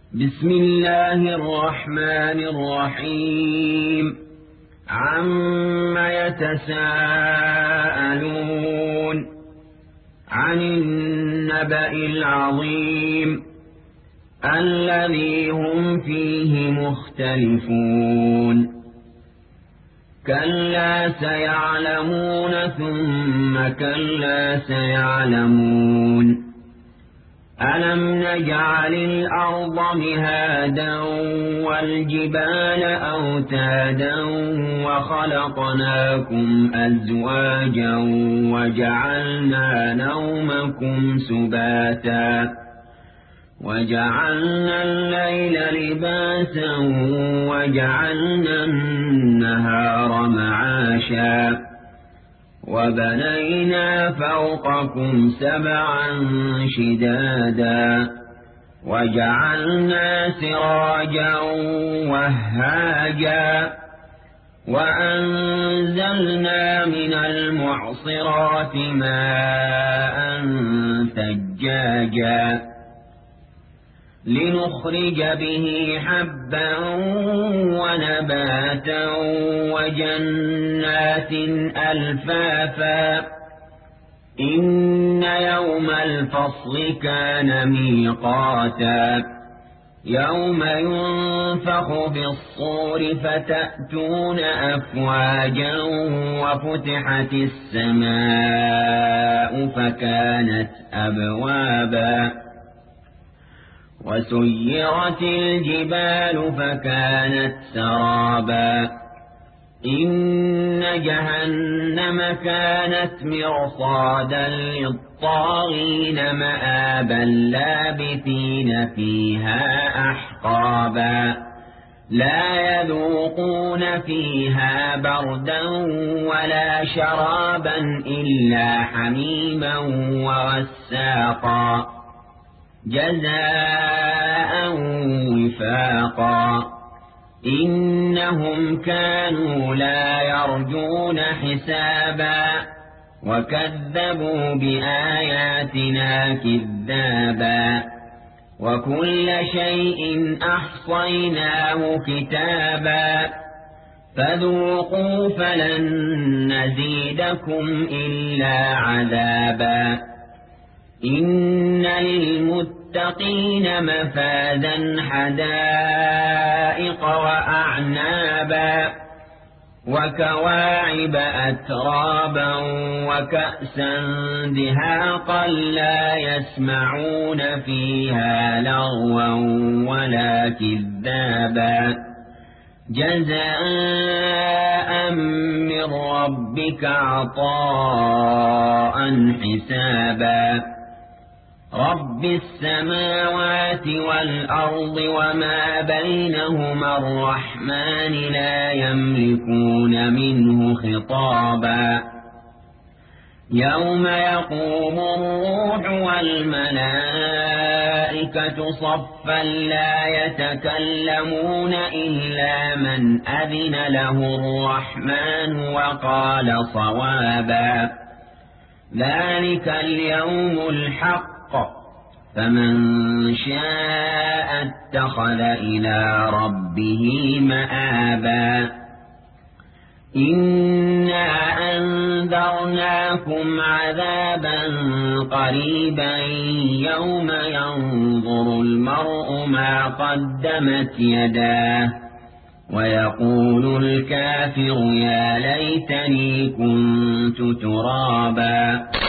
بسم الله الرحمن الرحيم عم يتساءلون عن النبأ العظيم الذي هم فيه مختلفون كلا سيعلمون ثم كلا سيعلمون ألم نجعل الأرض مهادا والجبال أوتادا وخلقناكم أزواجا وجعلنا نومكم سباتا وجعلنا الليل لباسا وجعلنا النهار معاشا وبنينا فوقكم سبعا شدادا وجعلنا سراجا وهاجا وأنزلنا من المعصرات ماء ثجاجا لنخرج به حبا ونباتا وجنات ألفافا إن يوم الفصل كان ميقاتا يوم ينفخ في الصور فتأتون أفواجا وفتحت السماء فكانت أبوابا وسيرت الجبال فكانت سرابا إن جهنم كانت مرصادا للطاغين مآبا لابثين فيها أحقابا لا يذوقون فيها بردا ولا شرابا إلا حميما وغساقا جزاء وفاقا إنهم كانوا لا يرجون حسابا وكذبوا بآياتنا كذابا وكل شيء أحصيناه كتابا فذوقوا فلن نزيدكم إلا عذابا إن للمتقين مفازا حدائق وأعنابا وكواعب أترابا وكأسا دهاقا لا يسمعون فيها لغوا ولا كذابا جزاء من ربك عطاء حسابا رب السماوات والأرض وما بينهما الرحمن لا يملكون منه خطابا يوم يقوم الروح والملائكة صفا لا يتكلمون إلا من أذن له الرحمن وقال صوابا ذلك اليوم الحق فمن شاء اتخذ إلى ربه مآبا إنا أنذرناكم عذابا قريبا يوم ينظر المرء ما قدمت يداه ويقول الكافر يا ليتني كنت ترابا